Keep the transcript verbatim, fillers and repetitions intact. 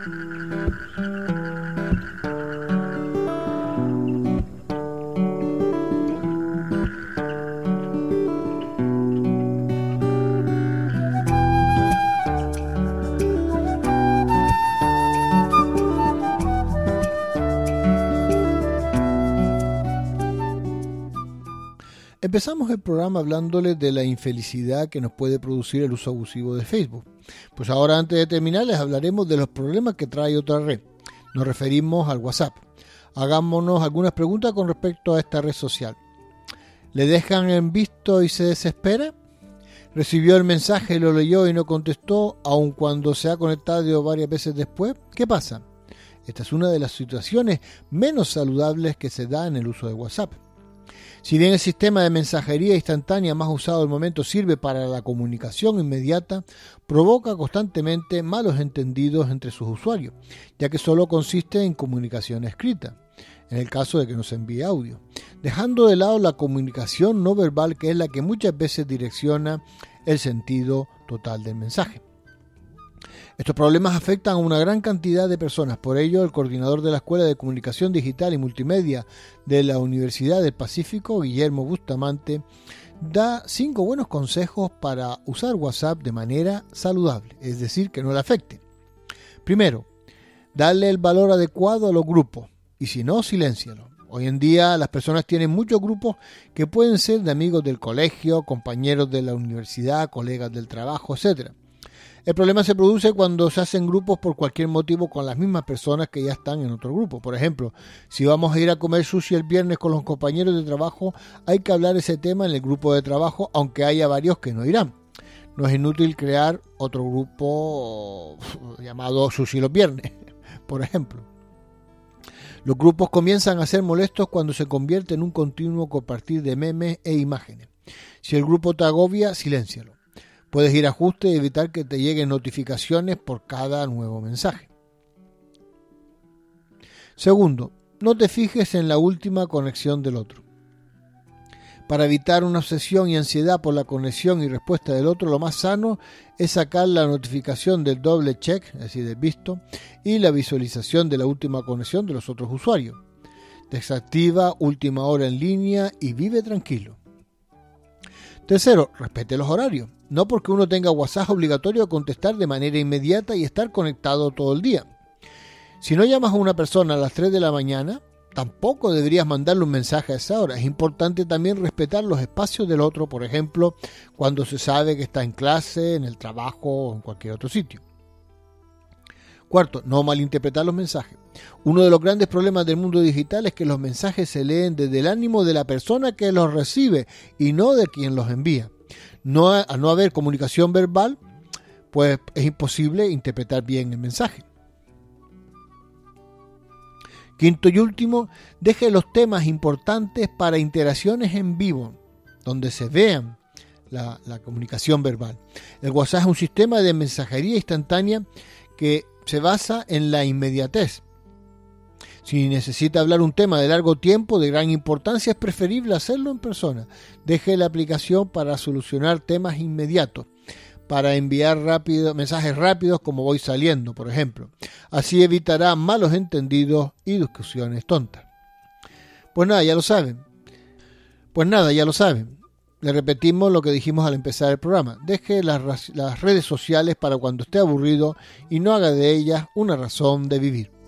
Empezamos el programa hablándoles de la infelicidad que nos puede producir el uso abusivo de Facebook. Pues ahora, antes de terminar, les hablaremos de los problemas que trae otra red. Nos referimos al WhatsApp. Hagámonos algunas preguntas con respecto a esta red social. ¿Le dejan en visto y se desespera? ¿Recibió el mensaje, lo leyó y no contestó, aun cuando se ha conectado varias veces después? ¿Qué pasa? Esta es una de las situaciones menos saludables que se da en el uso de WhatsApp. Si bien el sistema de mensajería instantánea más usado al momento sirve para la comunicación inmediata, provoca constantemente malos entendidos entre sus usuarios, ya que solo consiste en comunicación escrita, en el caso de que nos envíe audio, dejando de lado la comunicación no verbal, que es la que muchas veces direcciona el sentido total del mensaje. Estos problemas afectan a una gran cantidad de personas. Por ello, el coordinador de la Escuela de Comunicación Digital y Multimedia de la Universidad del Pacífico, Guillermo Bustamante, da cinco buenos consejos para usar WhatsApp de manera saludable, es decir, que no le afecte. Primero, darle el valor adecuado a los grupos, y si no, siléncialo. Hoy en día las personas tienen muchos grupos que pueden ser de amigos del colegio, compañeros de la universidad, colegas del trabajo, etcétera. El problema se produce cuando se hacen grupos por cualquier motivo con las mismas personas que ya están en otro grupo. Por ejemplo, si vamos a ir a comer sushi el viernes con los compañeros de trabajo, hay que hablar ese tema en el grupo de trabajo, aunque haya varios que no irán. No es inútil crear otro grupo llamado Sushi los viernes, por ejemplo. Los grupos comienzan a ser molestos cuando se convierte en un continuo compartir de memes e imágenes. Si el grupo te agobia, siléncialo. Puedes ir a ajustes y evitar que te lleguen notificaciones por cada nuevo mensaje. Segundo, no te fijes en la última conexión del otro. Para evitar una obsesión y ansiedad por la conexión y respuesta del otro, lo más sano es sacar la notificación del doble check, es decir, del visto, y la visualización de la última conexión de los otros usuarios. Desactiva última hora en línea y vive tranquilo. Tercero, respete los horarios. No porque uno tenga WhatsApp obligatorio contestar de manera inmediata y estar conectado todo el día. Si no llamas a una persona a las tres de la mañana, tampoco deberías mandarle un mensaje a esa hora. Es importante también respetar los espacios del otro, por ejemplo, cuando se sabe que está en clase, en el trabajo o en cualquier otro sitio. Cuarto, no malinterpretar los mensajes. Uno de los grandes problemas del mundo digital es que los mensajes se leen desde el ánimo de la persona que los recibe y no de quien los envía. No, al no haber comunicación verbal, pues es imposible interpretar bien el mensaje. Quinto y último, deje los temas importantes para interacciones en vivo, donde se vean la, la comunicación verbal. El WhatsApp es un sistema de mensajería instantánea que se basa en la inmediatez. Si necesita hablar un tema de largo tiempo, de gran importancia, es preferible hacerlo en persona. Deje la aplicación para solucionar temas inmediatos, para enviar rápido, mensajes rápidos como voy saliendo, por ejemplo. Así evitará malos entendidos y discusiones tontas. Pues nada, ya lo saben. Pues nada, ya lo saben. Le repetimos lo que dijimos al empezar el programa. Deje las, las redes sociales para cuando esté aburrido y no haga de ellas una razón de vivir.